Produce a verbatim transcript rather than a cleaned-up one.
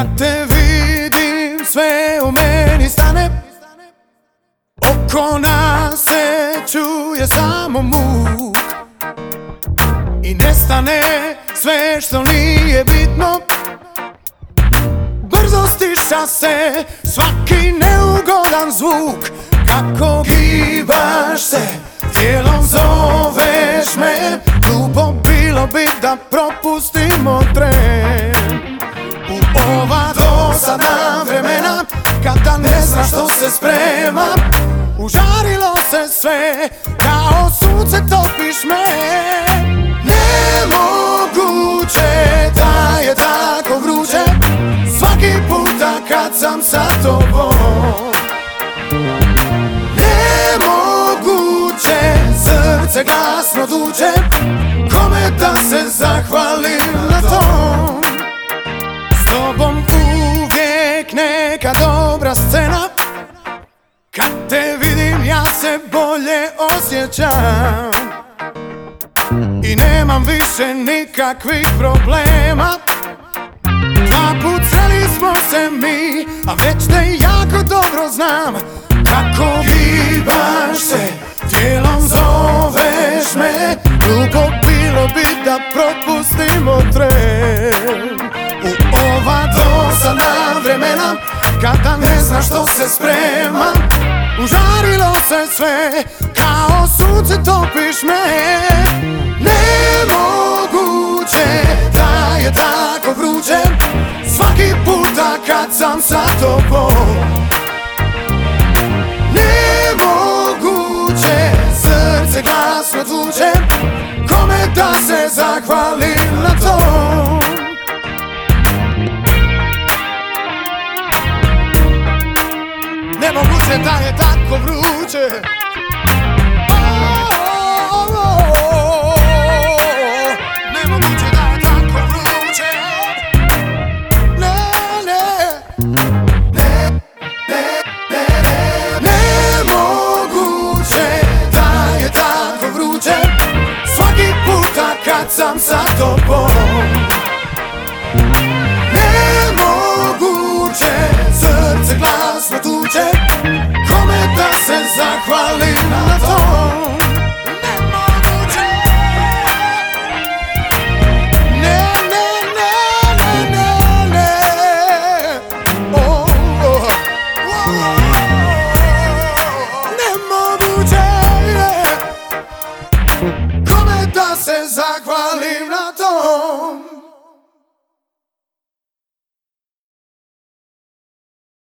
Kad te vidim sve u meni stane, oko nas se čuje samo muk i nestane sve što nije bitno. Brzo stiša se svaki neugodan zvuk. Kako gibaš se, tijelom zoveš me, glupo bilo bi da propustimo tren. U ova dosadna vremena, kada ne znaš što se sprema, užarilo se sve, kao sunce topiš me. Nemoguće da je tako vruće svaki puta kad sam sa tobom. Nemoguće, srce glasno tuče, kome da se zahvalim na tom. S tobom uvijek neka dobra scena, kad te vidim ja se bolje osjećam i nemam više nikakvih problema. Dva put sreli smo se mi, a već te jako dobro znam. Kako gibaš se, tijelom zoveš me, glupo bilo bi da propustimo tren. U ova dosadna vremena, kada ne znaš što se sprema, užarilo se sve, kao sunce topiš me. Nemoguće da je tako vruće svaki puta kad sam sa tobom. Nemoguće, srce glasno tuče, kome da se zahvalim na tom. Nemoguće da je tako vruće. Nemoguće da je tako vruće. Ne, ne. Ne, ne, ne, ne. Nemoguće da je tako vruće svaki puta kad sam sa tobom. Nemoguće, srce glasno tuče, kome da se zahvalim na tom. Nemoguće. Ne, ne, ne, ne, ne, ne. Oh, oh, oh. Nemoguće, kome da se zahvalim na tom.